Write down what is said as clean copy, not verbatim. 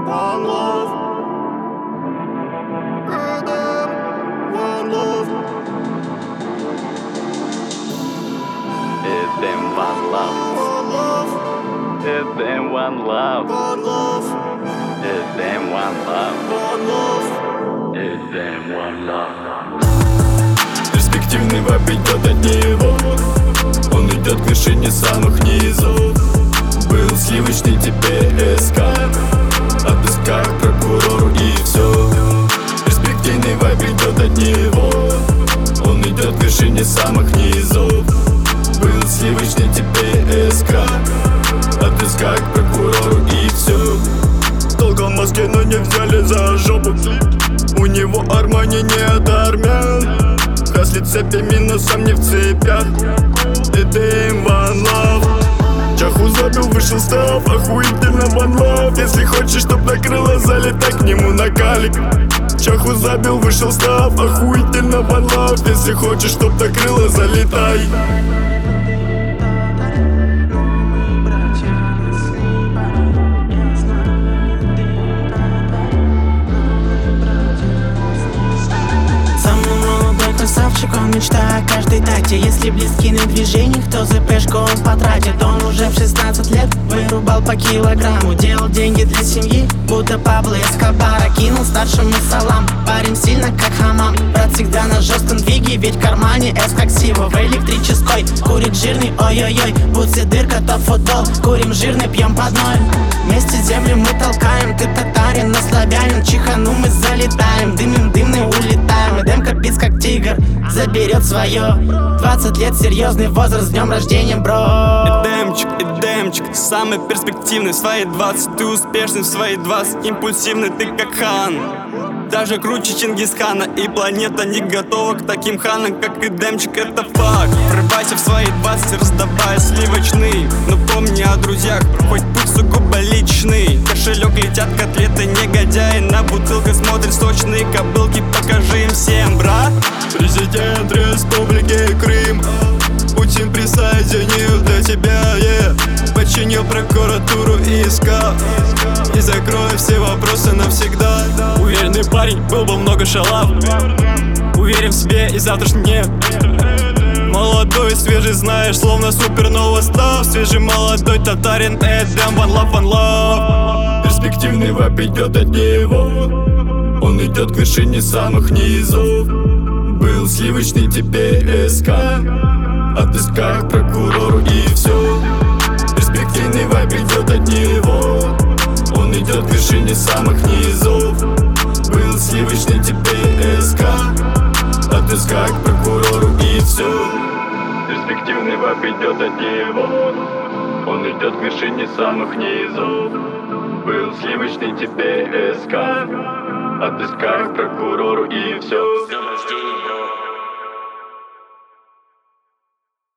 One love. One love. It's them one love. One love. It's them one love. One love. It's them one love. One love. It's them one love. Перспективный вайб идет от него. Он идет к вершине самых низов. Был сливочный, теперь СК. От СК к прокурору и все. Перспективный вайб идет от него. Он идет к вершине самых низов. Был сливочный, теперь СК. От СК к прокурору и все. Долго в Москве, но не взяли за жопу. У него Армани не от армян. Хаслит цепями, но сам не в цепях. Это им one love. Чаху забил, вышел, став охуительно one love. Если хочешь, чтоб накрыло, залетай к нему на калик. Чаху забил, вышел, став охуительно one love. Если хочешь, чтоб накрыло, залетай. Красавчик, он мечта о каждой дате. Если близки на движениях, то ЗПшку он потратит. Он уже в 16 лет вырубал по килограмму. Делал деньги для семьи, будто Пабло Эскобара. Кинул старшему салам, парень сильно как хамам. Брат всегда на жестком двиге, ведь в кармане С как Сива. В электрической курит жирный, ой-ой-ой. Бутсы дырка, топ футбол, курим жирный, пьем под ноль. Вместе землю мы толкаем, ты татарин, но славянин. Чихану мы залетаем, дымим дымный улетаем. Эдемка пиц как тигр, заберет свое. 20 лет, серьезный возраст, с днем рождения, бро. Эдемчик, самый перспективный в свои 20. Ты успешный в свои 20, импульсивный ты как хан. Даже круче Чингисхана. И планета не готова к таким ханам, как Эдемчик, это факт. Врывайся в свои 20, раздавая сливочный. Но помни о друзьях, хоть путь сугубо личный. В кошелек летят котлеты, негодяи. На бутылках смотрят сочные кобылки. Покажи им всем, брат. Президент Республики Крым Путин присоединил для тебя, Починил прокуратуру и СК. И закрою все вопросы навсегда. Уверенный парень, был бы много шалав. Уверен в себе и завтрашний нет. Молодой, свежий, знаешь, словно супернова став. Свежий молодой татарин, Эдем, one love, one love. Перспективный вайб идет от него. Он идет к вершине самых низов. Был сливочный, теперь СК. От СК к прокурору и все. Перспективный вайб идет от него. Он идет к вершине самых низов. Был сливочный, теперь СК. От СК к прокурору и все. Перспективный вайб идет от него. Он идет к вершине самых низов. Был сливочный, теперь СК. От СК к прокурору и все.